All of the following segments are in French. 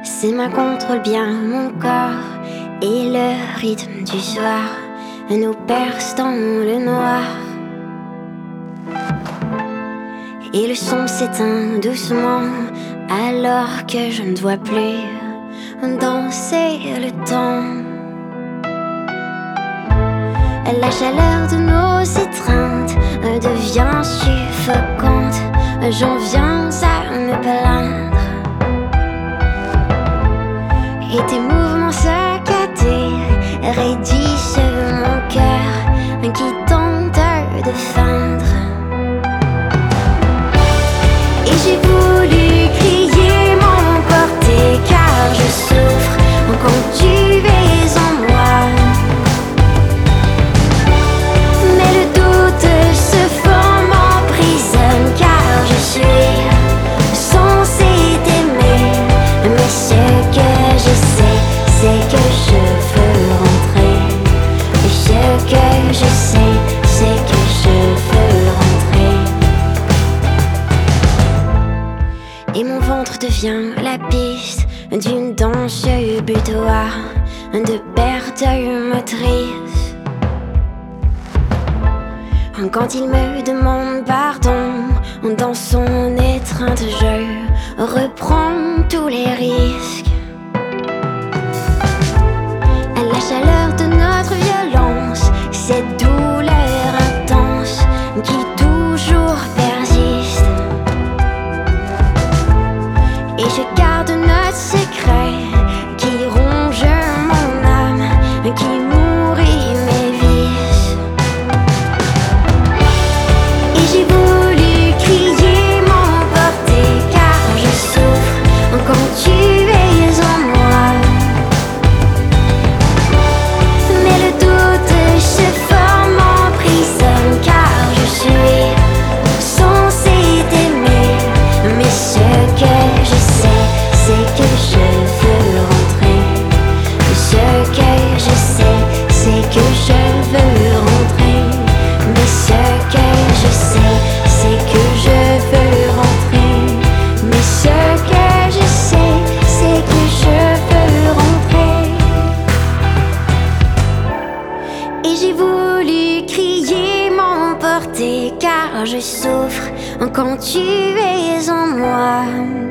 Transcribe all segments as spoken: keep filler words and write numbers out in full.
Ses mains contrôlent bien mon corps et le rythme du soir nous perce dans le noir. Et le son s'éteint doucement alors que je ne vois plus danser le temps. La chaleur de nos étreintes devient suffocante. J'en viens à me plaindre. Et tes mouvements saccadés raidissent mon cœur qui tente de feindre. Et j'ai voulu crier, m'emporter car je souffre quand tu es en moi. Mais le doute se forme, m'emprisonne car je suis censée t'aimer. Mais ce que je sais, c'est que je veux rentrer. Et ce que je sais, c'est que je veux rentrer. Et mon ventre devient la piste d'une danse butoir de perte motrice. Quand il me demande pardon, dans son étreinte je reprends tous les risques. La chaleur de notre violence, cette douleur intense qui toujours persiste. Et je garde notre secret qui ronge mon âme, qui nourrit mes vices. Et j'ai voulu crier, m'emporter car je souffre quand tu es en moi. Mais le doute se forme, m'emprisonne car je suis censée t'aimer. Mais ce que je sais, c'est que je veux rentrer. Ce que je sais, c'est que je veux rentrer. Mais ce que je sais, c'est que je veux rentrer. Mais ce que je sais, c'est que je veux rentrer. Et j'ai voulu crier, m'emporter car je souffre quand tu es en moi.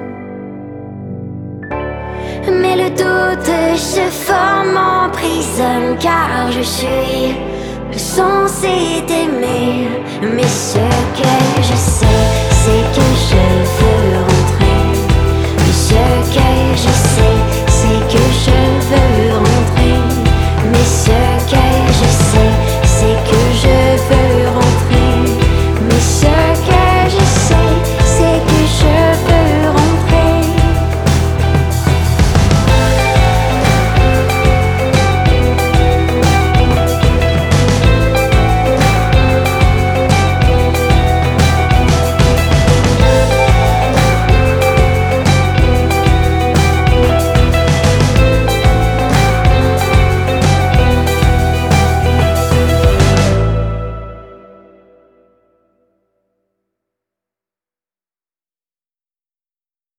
Mais le doute se forme, m'emprisonne car je suis censée t'aimer. Mais ce que je sais, c'est que je veux